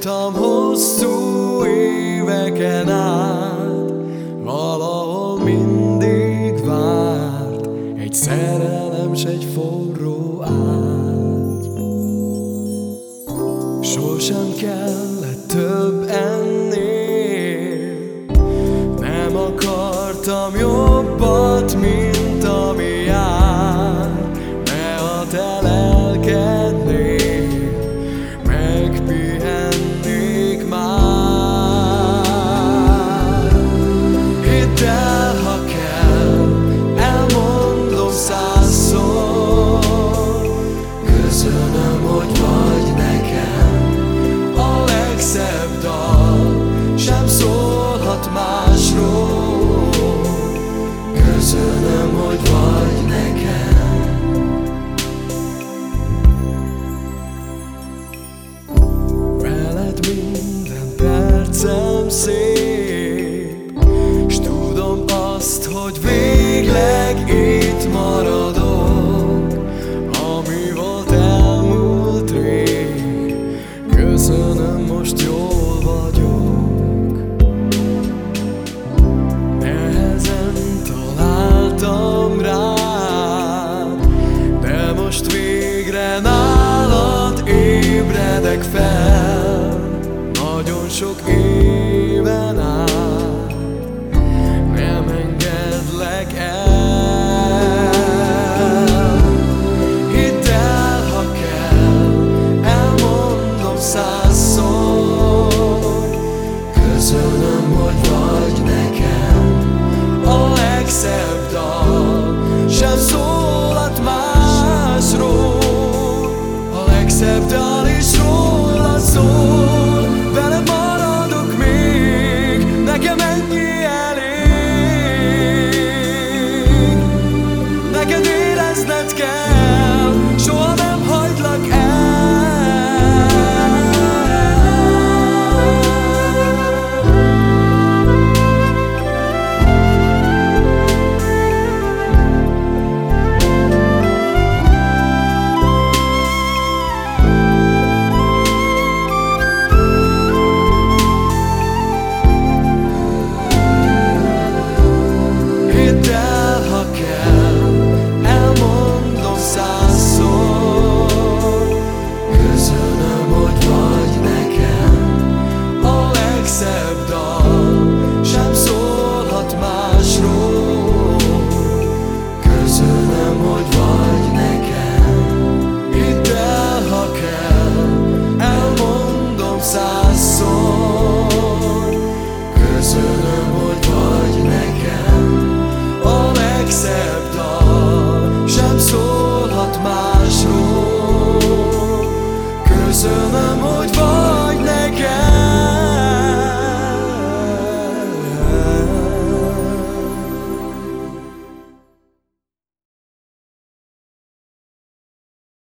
Voltam hosszú éveken át, valahol mindig várt egy szerelem s egy forró ágy. Sosem kellett több ennél, nem akartam jobbat, mint ami jár. De ha te lelkednél, megpihennék már. Hidd el, ha kell, elmondom 100-szor. Köszönöm, hogy vagy nekem a legszebb dal, sem szólhat másról. Köszönöm, hogy vagy nekem. Veled minden percem szép, s tudom azt, hogy végleg itt maradok. Ami volt, elmúlt rég, köszönöm, most jól vagyok. Nehezen találtam rád, de most végre nálad ébredek fel. Nagyon sok éven át nem engedlek el. Hidd el, ha kell, elmondom 100-szor. Köszönöm, hogy vagy nekem a legszebb dal, sem szólhat másról. A legszebb dal is róla szól.